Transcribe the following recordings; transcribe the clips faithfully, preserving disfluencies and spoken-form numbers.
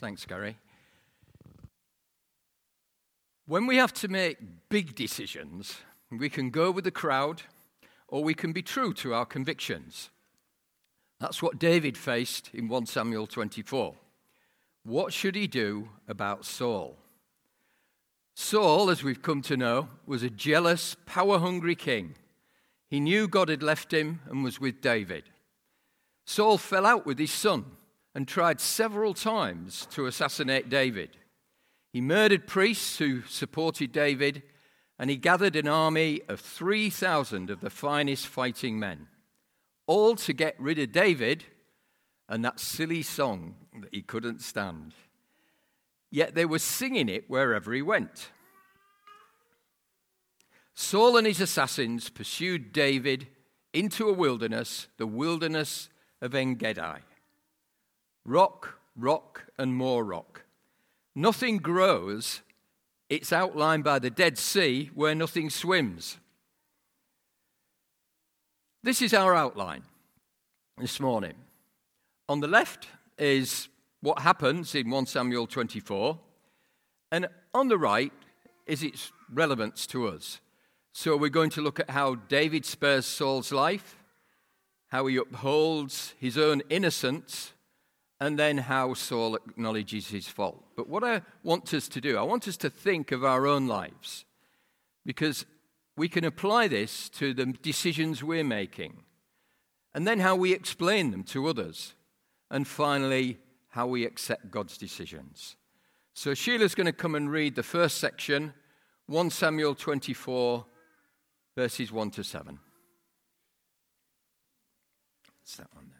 Thanks, Gary. When we have to make big decisions, we can go with the crowd or we can be true to our convictions. That's what David faced in First Samuel twenty-four. What should he do about Saul? Saul, as we've come to know, was a jealous, power-hungry king. He knew God had left him and was with David. Saul fell out with his son and tried several times to assassinate David. He murdered priests who supported David, and he gathered an army of three thousand of the finest fighting men, all to get rid of David and that silly song that he couldn't stand. Yet they were singing it wherever he went. Saul and his assassins pursued David into a wilderness, the wilderness of En-Gedi. Rock, rock, and more rock. Nothing grows. It's outlined by the Dead Sea where nothing swims. This is our outline this morning. On the left is what happens in First Samuel twenty-four, and on the right is its relevance to us. So we're going to look at how David spares Saul's life, how he upholds his own innocence, and then how Saul acknowledges his fault. But what I want us to do, I want us to think of our own lives, because we can apply this to the decisions we're making, and then how we explain them to others, and finally, how we accept God's decisions. So Sheila's going to come and read the first section, First Samuel twenty-four, verses one to seven. It's that one there.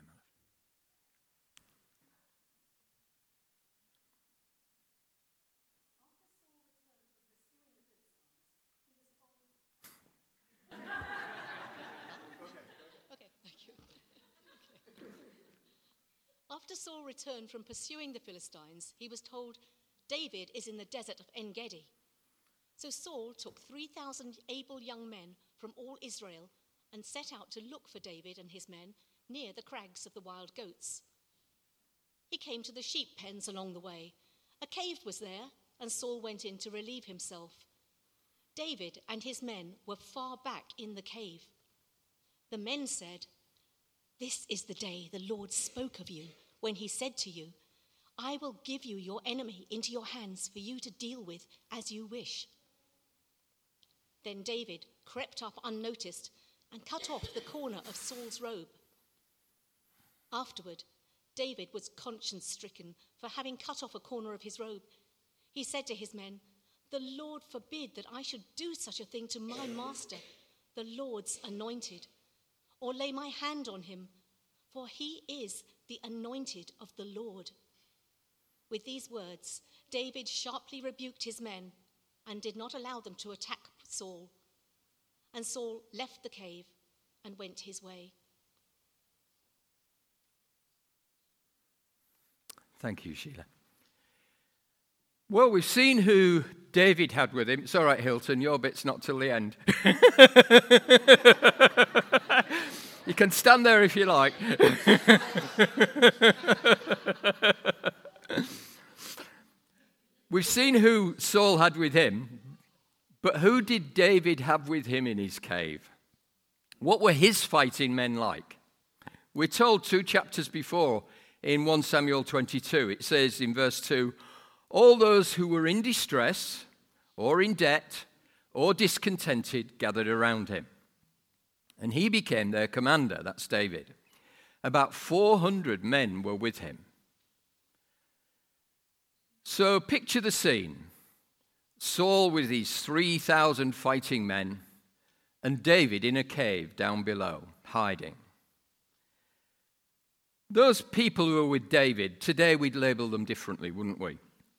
After Saul returned from pursuing the Philistines, he was told, David is in the desert of En-Gedi. So Saul took three thousand able young men from all Israel and set out to look for David and his men near the crags of the wild goats. He came to the sheep pens along the way. A cave was there, and Saul went in to relieve himself. David and his men were far back in the cave. The men said, This is the day the Lord spoke of you, when he said to you, I will give you your enemy into your hands for you to deal with as you wish. Then David crept up unnoticed and cut off the corner of Saul's robe. Afterward, David was conscience-stricken for having cut off a corner of his robe. He said to his men, The Lord forbid that I should do such a thing to my master, the Lord's anointed, or lay my hand on him, for he is the anointed of the Lord. With these words, David sharply rebuked his men and did not allow them to attack Saul. And Saul left the cave and went his way. Thank you, Sheila. Well, we've seen who David had with him. It's all right, Hilton, your bit's not till the end. You can stand there if you like. We've seen who Saul had with him, but who did David have with him in his cave? What were his fighting men like? We're told two chapters before in First Samuel twenty-two. It says in verse two, all those who were in distress or in debt or discontented gathered around him. And he became their commander, that's David. About four hundred men were with him. So picture the scene. Saul with his three thousand fighting men and David in a cave down below, hiding. Those people who were with David, today we'd label them differently, wouldn't we?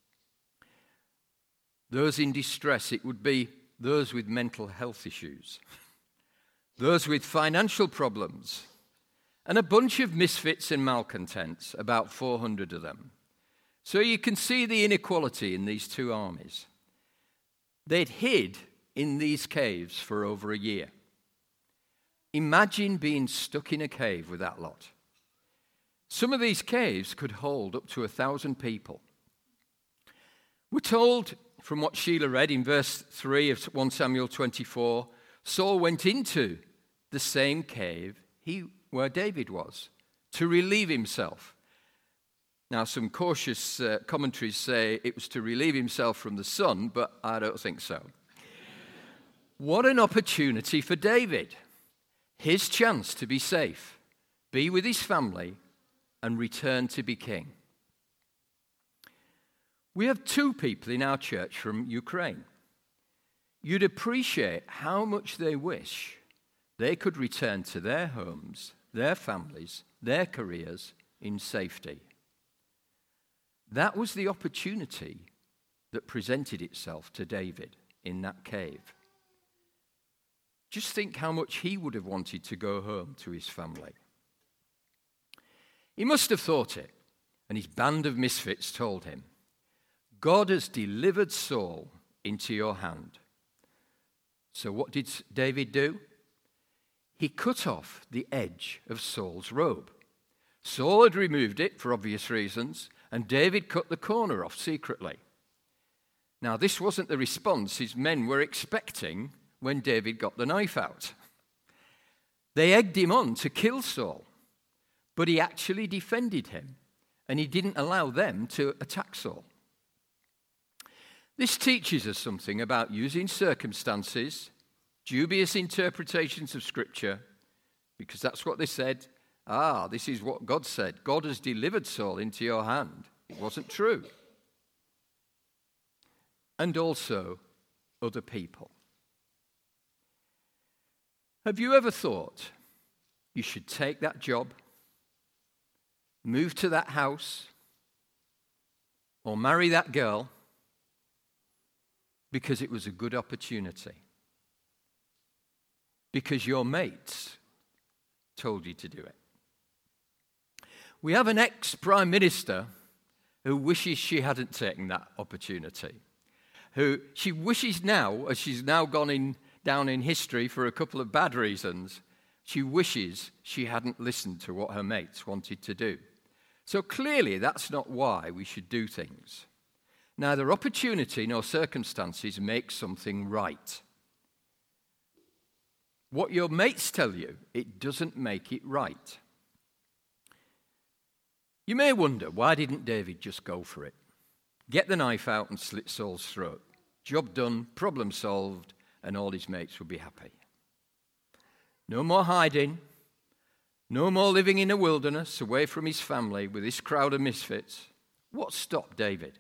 Those in distress, it would be those with mental health issues, those with financial problems, and a bunch of misfits and malcontents, about four hundred of them. So you can see the inequality in these two armies. They'd hid in these caves for over a year. Imagine being stuck in a cave with that lot. Some of these caves could hold up to a thousand people. We're told from what Sheila read in verse three of First Samuel twenty-four, Saul went into the same cave he, where David was to relieve himself. Now, some cautious uh, commentaries say it was to relieve himself from the sun, but I don't think so. What an opportunity for David. His chance to be safe, be with his family, and return to be king. We have two people in our church from Ukraine. You'd appreciate how much they wish they could return to their homes, their families, their careers in safety. That was the opportunity that presented itself to David in that cave. Just think how much he would have wanted to go home to his family. He must have thought it, and his band of misfits told him, God has delivered Saul into your hand. So what did David do? He cut off the edge of Saul's robe. Saul had removed it for obvious reasons, and David cut the corner off secretly. Now, this wasn't the response his men were expecting when David got the knife out. They egged him on to kill Saul, but he actually defended him, and he didn't allow them to attack Saul. This teaches us something about using circumstances, dubious interpretations of Scripture, because that's what they said. Ah, this is what God said. God has delivered Saul into your hand. It wasn't true. And also other people. Have you ever thought you should take that job, move to that house, or marry that girl because it was a good opportunity? Because your mates told you to do it. We have an ex-prime minister who wishes she hadn't taken that opportunity. Who she wishes now, as she's now gone in, down in history for a couple of bad reasons, she wishes she hadn't listened to what her mates wanted to do. So clearly that's not why we should do things. Neither opportunity nor circumstances make something right. What your mates tell you, it doesn't make it right. You may wonder, why didn't David just go for it? Get the knife out and slit Saul's throat. Job done, problem solved, and all his mates would be happy. No more hiding. No more living in a wilderness away from his family with this crowd of misfits. What stopped David?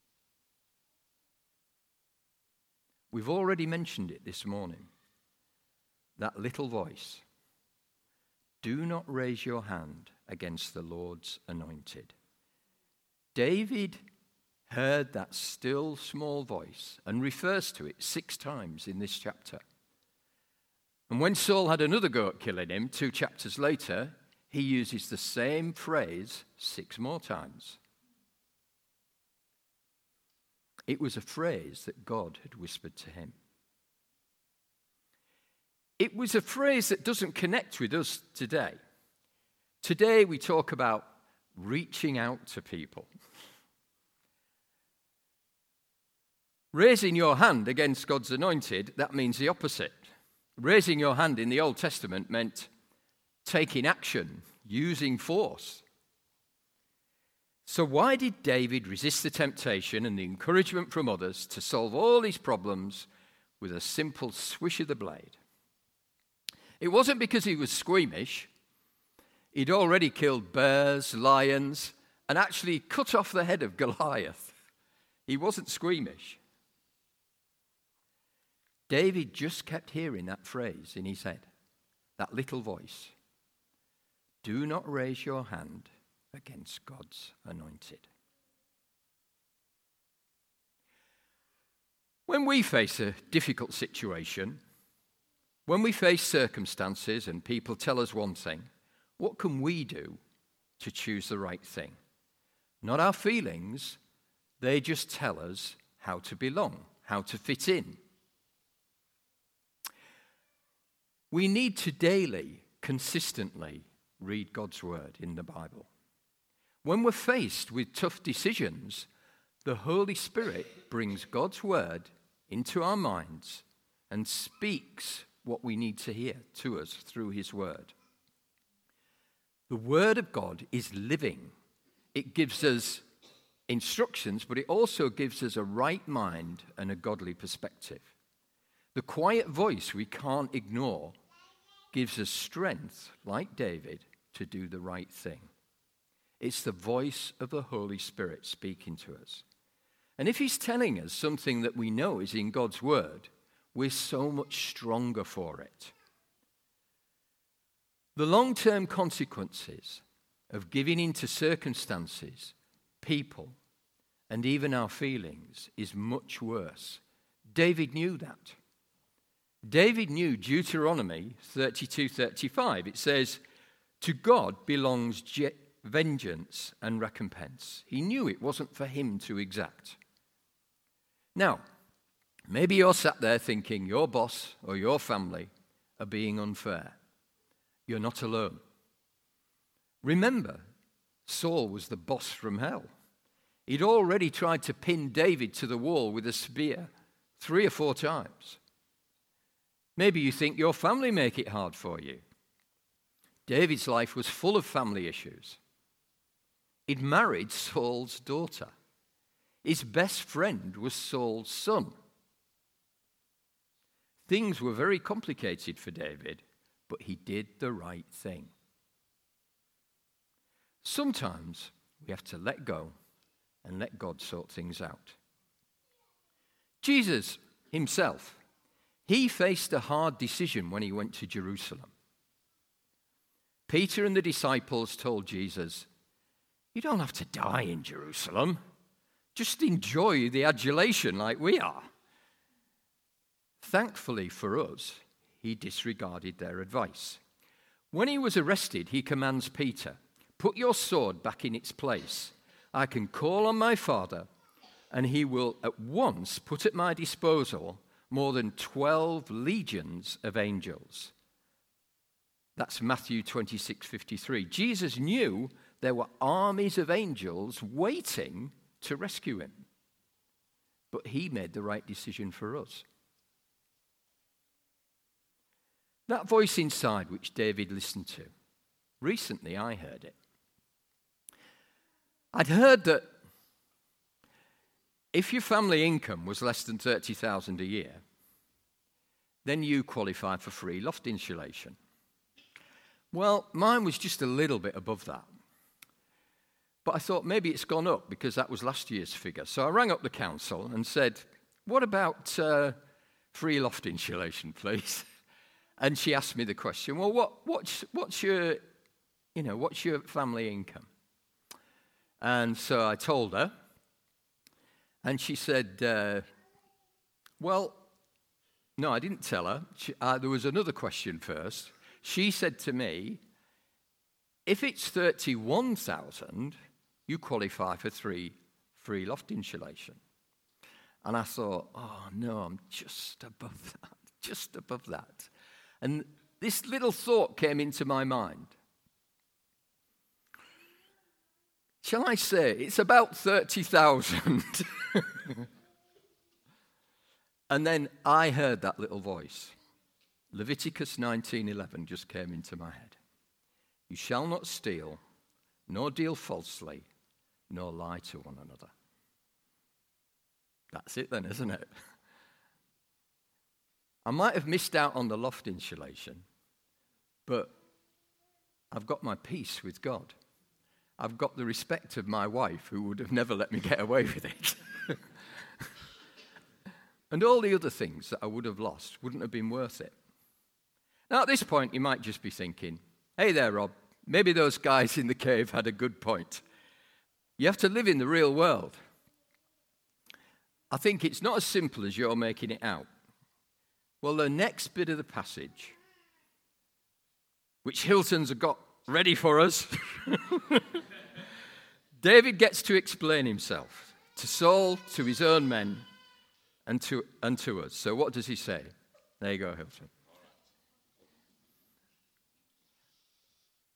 We've already mentioned it this morning. That little voice. Do not raise your hand against the Lord's anointed. David heard that still small voice and refers to it six times in this chapter. And when Saul had another go at killing him, two chapters later, he uses the same phrase six more times. It was a phrase that God had whispered to him. It was a phrase that doesn't connect with us today. Today we talk about reaching out to people. Raising your hand against God's anointed, that means the opposite. Raising your hand in the Old Testament meant taking action, using force. So why did David resist the temptation and the encouragement from others to solve all his problems with a simple swish of the blade? It wasn't because he was squeamish. He'd already killed bears, lions, and actually cut off the head of Goliath. He wasn't squeamish. David just kept hearing that phrase in his head, that little voice. Do not raise your hand against God's anointed. When we face a difficult situation, when we face circumstances and people tell us one thing, what can we do to choose the right thing? Not our feelings, they just tell us how to belong, how to fit in. We need to daily, consistently read God's word in the Bible. When we're faced with tough decisions, The Holy Spirit brings God's word into our minds and speaks what we need to hear to us through his word. The word of God is living. It gives us instructions, but it also gives us a right mind and a godly perspective. The quiet voice we can't ignore gives us strength, like David, to do the right thing. It's the voice of the Holy Spirit speaking to us. And if he's telling us something that we know is in God's word, we're so much stronger for it. The long-term consequences of giving in to circumstances, people, and even our feelings is much worse. David knew that. David knew Deuteronomy thirty-two thirty-five. It says, "To God belongs je- vengeance and recompense." He knew it wasn't for him to exact. Now, maybe you're sat there thinking your boss or your family are being unfair. You're not alone. Remember, Saul was the boss from hell. He'd already tried to pin David to the wall with a spear three or four times. Maybe you think your family make it hard for you. David's life was full of family issues. He'd married Saul's daughter. His best friend was Saul's son. Things were very complicated for David, but he did the right thing. Sometimes we have to let go and let God sort things out. Jesus himself, he faced a hard decision when he went to Jerusalem. Peter and the disciples told Jesus, "You don't have to die in Jerusalem. Just enjoy the adulation like we are." Thankfully for us, he disregarded their advice. When he was arrested, he commands Peter, "Put your sword back in its place. I can call on my Father, and he will at once put at my disposal more than twelve legions of angels." That's Matthew twenty-six fifty-three. Jesus knew there were armies of angels waiting to rescue him. But he made the right decision for us. That voice inside which David listened to, recently I heard it. I'd heard that if your family income was less than thirty thousand dollars a year, then you qualify for free loft insulation. Well, mine was just a little bit above that. But I thought maybe it's gone up because that was last year's figure. So I rang up the council and said, "What about uh, free loft insulation, please?" And she asked me the question, "Well, what, what's, what's your, you know, what's your family income?" And so I told her, and she said, uh, "Well, no, I didn't tell her. She, uh, there was another question first. She said to me, if it's thirty-one thousand, you qualify for three free loft insulation." And I thought, oh no, I'm just above that, just above that. And this little thought came into my mind. Shall I say, it's about thirty thousand. And then I heard that little voice. Leviticus nineteen eleven just came into my head. "You shall not steal, nor deal falsely, nor lie to one another." That's it then, isn't it? I might have missed out on the loft insulation, but I've got my peace with God. I've got the respect of my wife, who would have never let me get away with it. And all the other things that I would have lost wouldn't have been worth it. Now, at this point, you might just be thinking, "Hey there, Rob, maybe those guys in the cave had a good point." You have to live in the real world. I think it's not as simple as you're making it out. Well, the next bit of the passage, which Hilton's have got ready for us, David gets to explain himself to Saul, to his own men, and to, and to us. So what does he say? There you go, Hilton.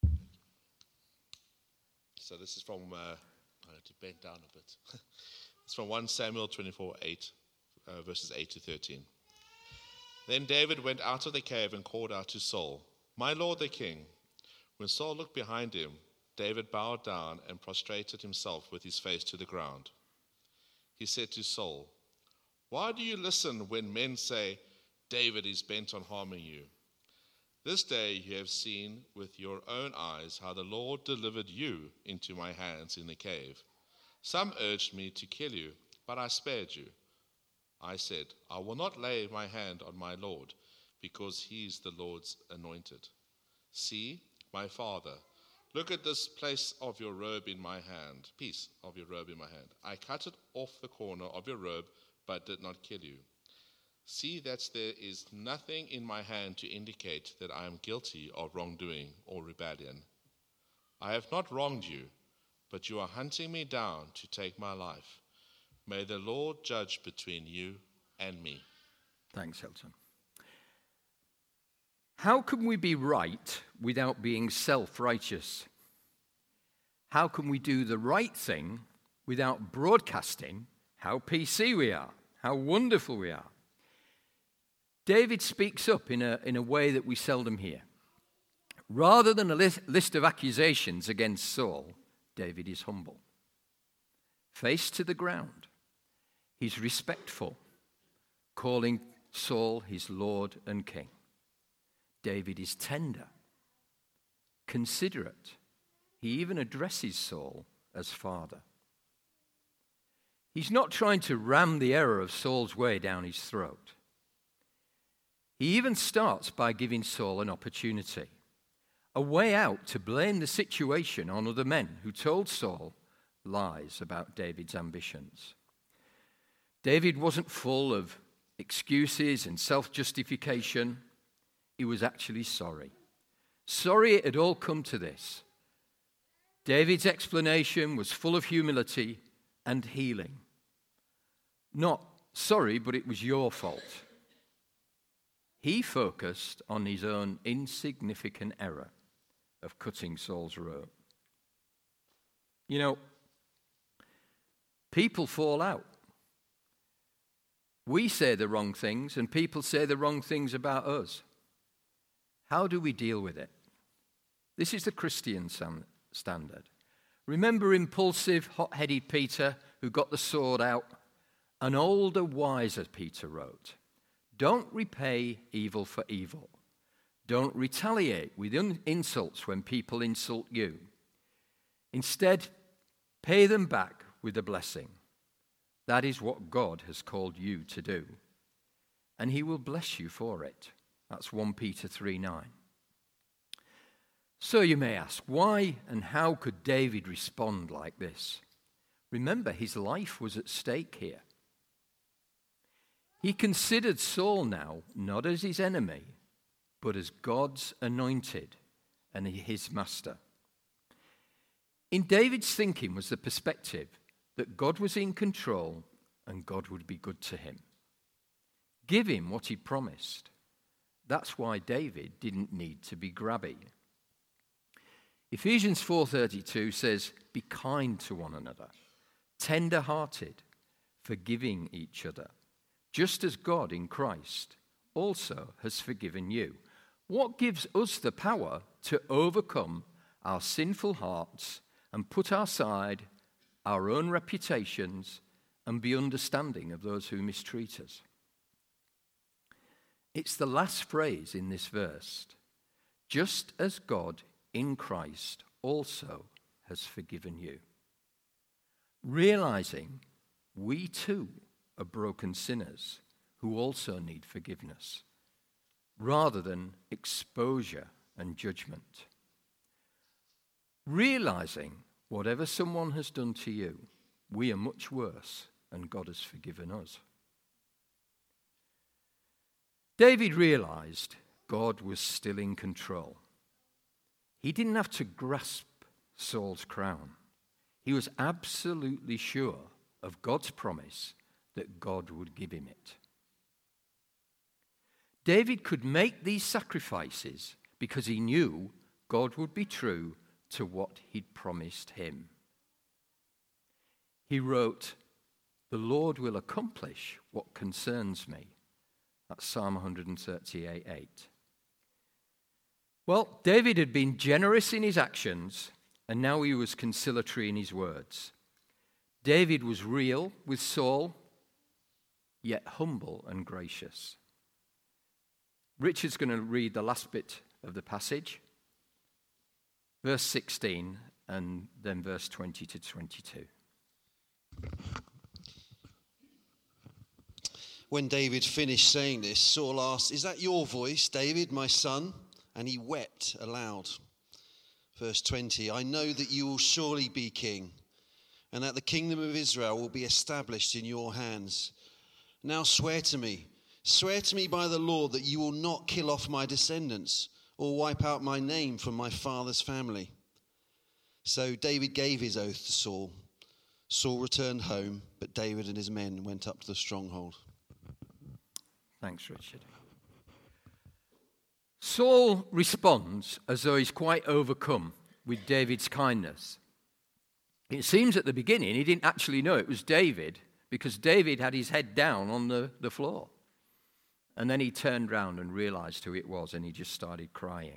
So this is from, uh, I had to bend down a bit. It's from First Samuel twenty-four, eight, uh, verses eight to thirteen. Then David went out of the cave and called out to Saul, "My lord the king." When Saul looked behind him, David bowed down and prostrated himself with his face to the ground. He said to Saul, "Why do you listen when men say, 'David is bent on harming you'? This day you have seen with your own eyes how the Lord delivered you into my hands in the cave. Some urged me to kill you, but I spared you. I said, 'I will not lay my hand on my Lord, because he is the Lord's anointed.' See, my father, look at this place of your robe in my hand, piece of your robe in my hand. I cut it off the corner of your robe, but did not kill you. See that there is nothing in my hand to indicate that I am guilty of wrongdoing or rebellion. I have not wronged you, but you are hunting me down to take my life. May the Lord judge between you and me." Thanks, Hilton. How can we be right without being self-righteous? How can we do the right thing without broadcasting how P C we are, how wonderful we are? David speaks up in a, in a way that we seldom hear. Rather than a list, list of accusations against Saul, David is humble. Face to the ground, he's respectful, calling Saul his Lord and King. David is tender, considerate. He even addresses Saul as father. He's not trying to ram the error of Saul's way down his throat. He even starts by giving Saul an opportunity, a way out to blame the situation on other men who told Saul lies about David's ambitions. David wasn't full of excuses and self-justification. He was actually sorry. Sorry it had all come to this. David's explanation was full of humility and healing. Not sorry, but it was your fault. He focused on his own insignificant error of cutting Saul's robe. You know, people fall out. We say the wrong things, and people say the wrong things about us. How do we deal with it? This is the Christian standard. Remember impulsive, hot-headed Peter who got the sword out? An older, wiser Peter wrote, "Don't repay evil for evil. Don't retaliate with insults when people insult you. Instead, pay them back with a blessing. That is what God has called you to do. And he will bless you for it." That's First Peter three nine. So you may ask, why and how could David respond like this? Remember, his life was at stake here. He considered Saul now not as his enemy, but as God's anointed and his master. In David's thinking was the perspective that God was in control and God would be good to him. Give him what he promised. That's why David didn't need to be grabby. Ephesians four thirty-two says, "Be kind to one another, tender-hearted, forgiving each other, just as God in Christ also has forgiven you." What gives us the power to overcome our sinful hearts and put aside our own reputations and be understanding of those who mistreat us? It's the last phrase in this verse. Just as God in Christ also has forgiven you. Realizing we too are broken sinners who also need forgiveness, rather than exposure and judgment. Realizing whatever someone has done to you, we are much worse and God has forgiven us. David realized God was still in control. He didn't have to grasp Saul's crown. He was absolutely sure of God's promise that God would give him it. David could make these sacrifices because he knew God would be true to what he'd promised him. He wrote, The Lord will accomplish what concerns me. That's Psalm one thirty-eight eight. Well, David had been generous in his actions, and now he was conciliatory in his words. David was real with Saul, yet humble and gracious. Richard's going to read the last bit of the passage, verse sixteen, and then verse twenty to twenty-two. When David finished saying this, Saul asked, "Is that your voice, David, my son?" And he wept aloud. Verse twenty, "I know that you will surely be king, and that the kingdom of Israel will be established in your hands. Now swear to me, swear to me by the Lord that you will not kill off my descendants or wipe out my name from my father's family." So David gave his oath to Saul. Saul returned home, but David and his men went up to the stronghold. Thanks, Richard. Saul responds as though he's quite overcome with David's kindness. It seems at the beginning he didn't actually know it was David because David had his head down on the, the floor. And then he turned round and realized who it was, and he just started crying.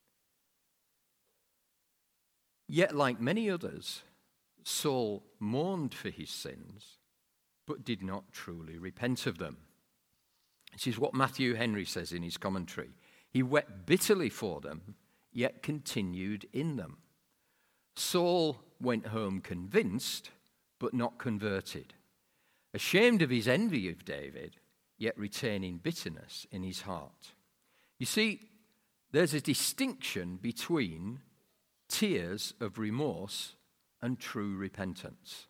Yet, like many others, Saul mourned for his sins, but did not truly repent of them. This is what Matthew Henry says in his commentary. He wept bitterly for them, yet continued in them. Saul went home convinced, but not converted, ashamed of his envy of David, yet retaining bitterness in his heart. You see, there's a distinction between tears of remorse and true repentance.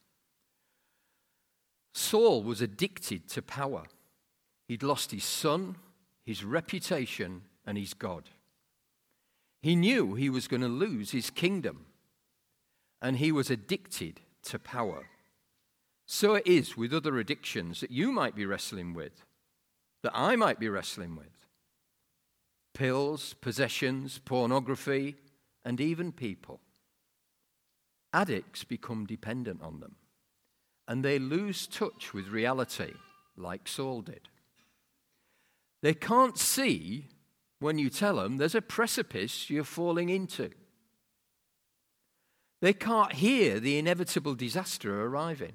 Saul was addicted to power. He'd lost his son, his reputation, and his God. He knew he was going to lose his kingdom, and he was addicted to power. So it is with other addictions that you might be wrestling with, that I might be wrestling with. Pills, possessions, pornography, and even people. Addicts become dependent on them, and they lose touch with reality, like Saul did. They can't see when you tell them there's a precipice you're falling into. They can't hear the inevitable disaster arriving.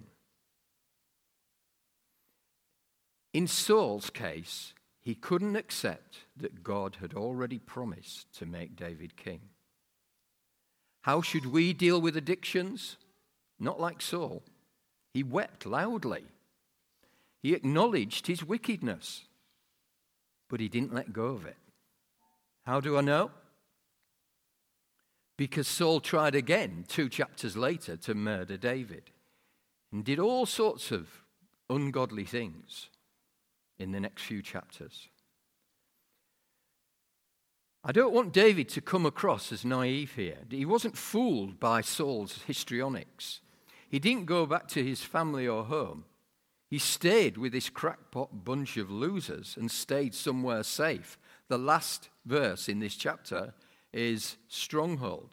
In Saul's case, he couldn't accept that God had already promised to make David king. How should we deal with addictions? Not like Saul. He wept loudly. He acknowledged his wickedness, but he didn't let go of it. How do I know? Because Saul tried again two chapters later to murder David and did all sorts of ungodly things in the next few chapters. I don't want David to come across as naive here. He wasn't fooled by Saul's histrionics. He didn't go back to his family or home. He stayed with this crackpot bunch of losers and stayed somewhere safe. The last verse in this chapter is stronghold.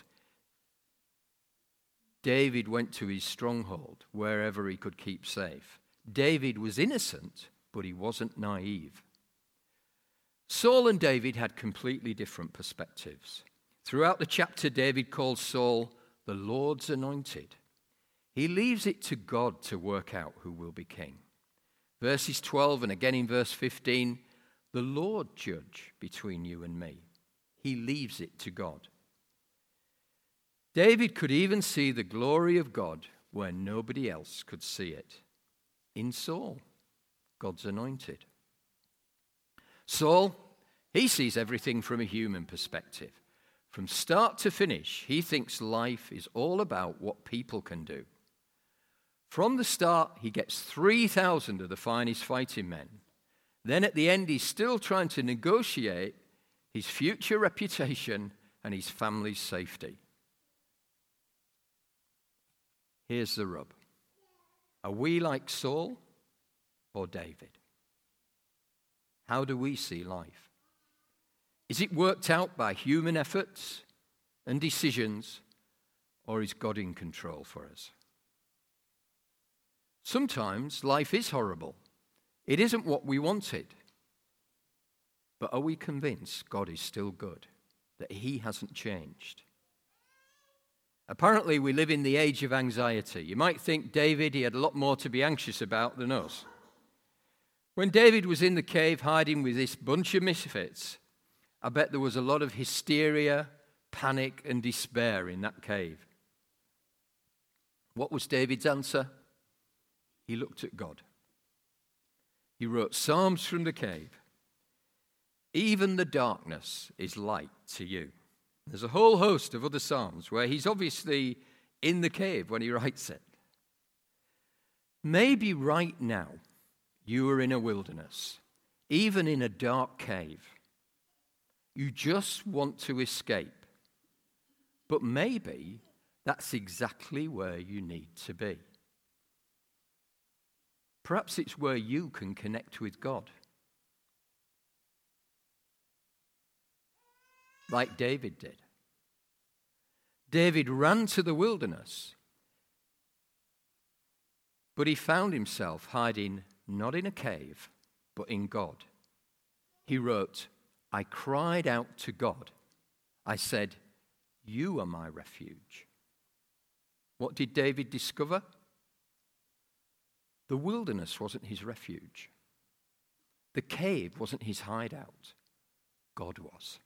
David went to his stronghold wherever he could keep safe. David was innocent, but he wasn't naive. Saul and David had completely different perspectives. Throughout the chapter, David calls Saul the Lord's anointed. He leaves it to God to work out who will be king. Verses twelve and again in verse fifteen, the Lord judge between you and me. He leaves it to God. David could even see the glory of God where nobody else could see it. In Saul, God's anointed. Saul, he sees everything from a human perspective. From start to finish, he thinks life is all about what people can do. From the start, he gets three thousand of the finest fighting men. Then at the end, he's still trying to negotiate his future reputation and his family's safety. Here's the rub. Are we like Saul or David? How do we see life? Is it worked out by human efforts and decisions, or is God in control for us? Sometimes life is horrible. It isn't what we wanted. But are we convinced God is still good, that he hasn't changed? Apparently, we live in the age of anxiety. You might think David, he had a lot more to be anxious about than us. When David was in the cave hiding with this bunch of misfits, I bet there was a lot of hysteria, panic, and despair in that cave. What was David's answer? He looked at God. He wrote Psalms from the cave. Even the darkness is light to you. There's a whole host of other Psalms where he's obviously in the cave when he writes it. Maybe right now you are in a wilderness, even in a dark cave. You just want to escape. But maybe that's exactly where you need to be. Perhaps it's where you can connect with God. Like David did. David ran to the wilderness, but he found himself hiding not in a cave, but in God. He wrote, I cried out to God. I said, you are my refuge. What did David discover? The wilderness wasn't his refuge. The cave wasn't his hideout. God was.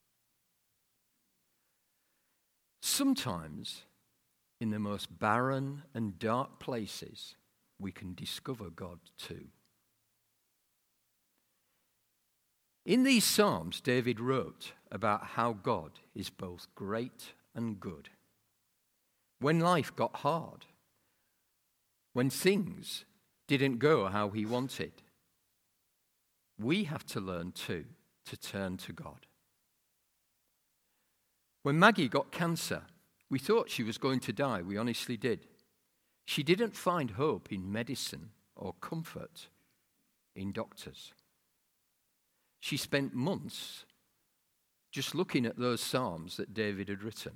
Sometimes, in the most barren and dark places, we can discover God too. In these Psalms, David wrote about how God is both great and good. When life got hard, when things didn't go how he wanted, we have to learn too to turn to God. When Maggie got cancer, we thought she was going to die. We honestly did. She didn't find hope in medicine or comfort in doctors. She spent months just looking at those Psalms that David had written.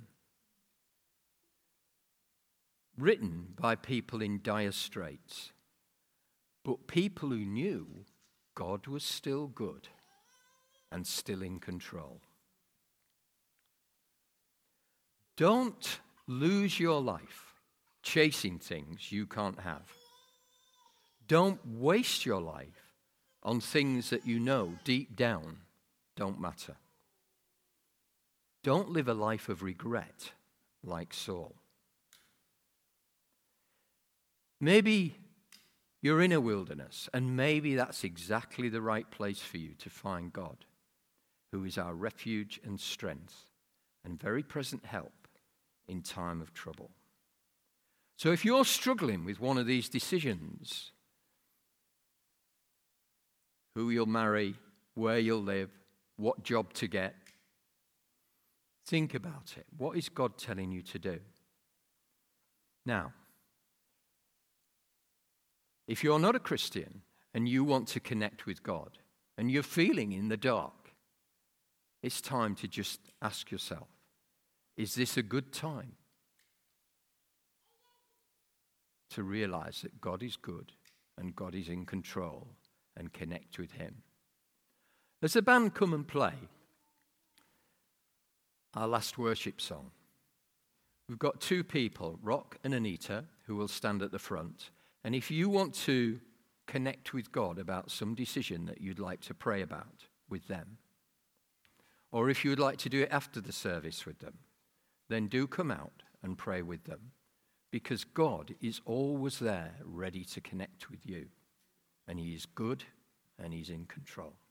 Written by people in dire straits, but people who knew God was still good and still in control. Don't lose your life chasing things you can't have. Don't waste your life on things that you know deep down don't matter. Don't live a life of regret like Saul. Maybe you're in a wilderness, and maybe that's exactly the right place for you to find God, who is our refuge and strength and very present help in time of trouble. So if you're struggling with one of these decisions, who you'll marry, where you'll live, what job to get, think about it. What is God telling you to do? Now, if you're not a Christian and you want to connect with God and you're feeling in the dark, it's time to just ask yourself, is this a good time to realize that God is good and God is in control and connect with him? As the band come and play our last worship song, we've got two people, Rock and Anita, who will stand at the front. And if you want to connect with God about some decision that you'd like to pray about with them, or if you would like to do it after the service with them, then do come out and pray with them, because God is always there ready to connect with you, and he is good and he's in control.